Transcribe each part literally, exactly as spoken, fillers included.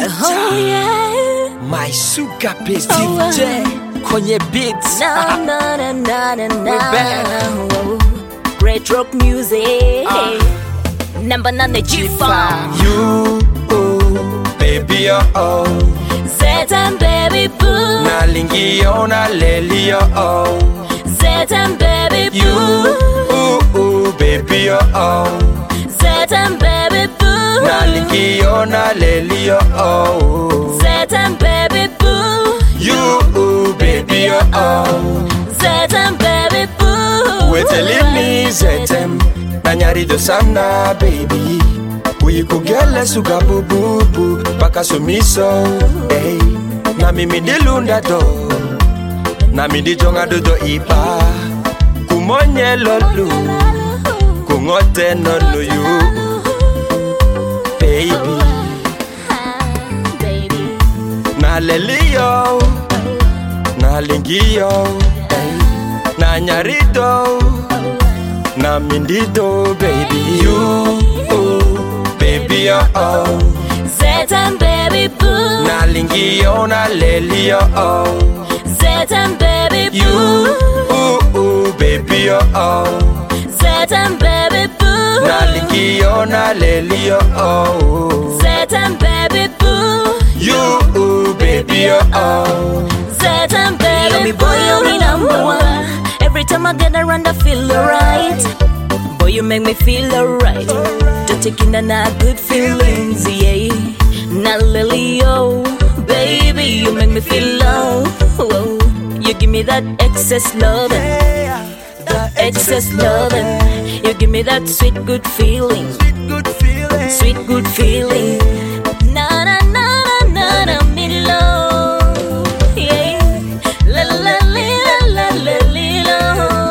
Oh yeah, my sugar bass D J kwenye beats. na na na na na We're na. Great rock music. Uh. Number nine G five. You, oh, baby, oh, oh. Zetan baby boo. Nalingi oh, na leli oh, oh. Zetan baby You, boo. oh, oh, baby, oh, oh. Zetan baby boo. Nalingi oh, na leli oh, oh. Zetan baby boo. You, oh, baby, oh, oh. Zetan baby boo. We're telling me zetem Nanyari do samna baby We could get less sugar boo boo boo Baka sumiso hey. Na mimi di lunda do Na mi di jonga do do ipa Kumonye lolu Kungote no no you Baby Na leli yo Na lingi yo hey. Na nyarito Na mindito baby You, oh, baby oh oh. Zetan baby boo. Na lingi oh, na leli oh oh. Zetan baby boo. You, oh, oh, baby oh oh. Zetan baby boo. Na lingi oh, na leli oh oh. Zetan baby boo. You, oh, baby oh oh. Zetan baby boo. Boy, you're the number one. Every time I get around, I feel alright. Boy, you make me feel alright. Just taking a na good feelings, yeah. Na lily, oh, baby, you make me feel low. Oh, you give me that excess loving, excess loving. You give me that sweet good feeling, sweet good feeling. Na na na na na na me low, yeah. La la la la la la.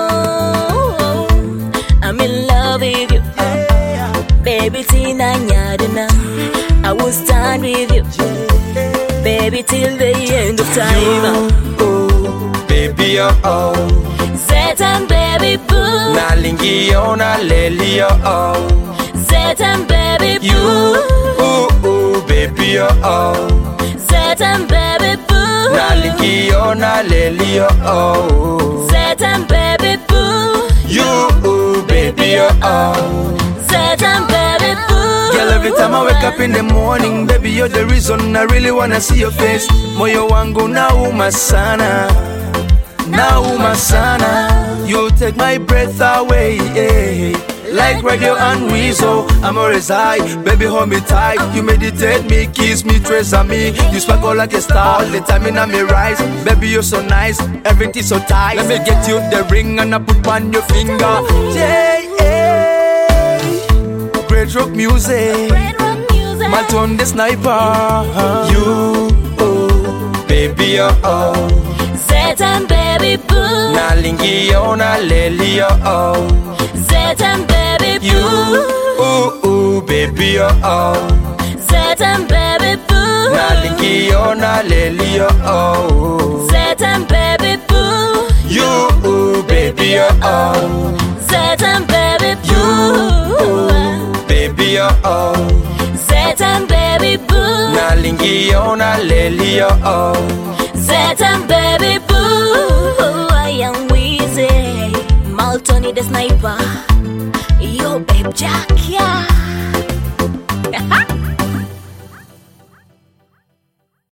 I'm in love with you, baby. Tina nyadina, I will stand with you, baby, till the end of time. You, oh, baby oh oh. Zetan baby boo. Na lingi oh, na leli oh oh. Zetan baby You, boo. oh, oh, baby oh oh. Zetan baby boo. Na lingi oh, na leli oh oh. Zetan baby boo. You, oh, baby oh oh. Zetan baby boo. Girl, every time I wake up in the morning, baby, you're the reason I really wanna see your face. Moyo wangu nauma sana, nauma sana. You take my breath away, eh. Like radio and weasel, I'm always high. Baby, hold me tight. You meditate me, kiss me, trace on me. You sparkle like a star all the time in me rise. Baby, you're so nice, everything so tight. Let me get you the ring and I put on your finger. Yeah, yeah. Great rock music, Red rock music. Malton the sniper. You, oh, baby oh oh. Zetan baby boo. Na lingi oh, na leli oh oh. Zetan baby You, boo. oh, oh, baby oh oh. Zetan baby boo. Na lingi oh, na leli oh oh. Zetan baby boo. You, oh, baby oh oh. Zetan baby You, boo. oh, baby oh oh. Zetan baby boo. Na lingi oh, na leli oh oh. Zetan baby boo. I am Weezy, Maltoni the sniper. Yo, babe Jack, yeah.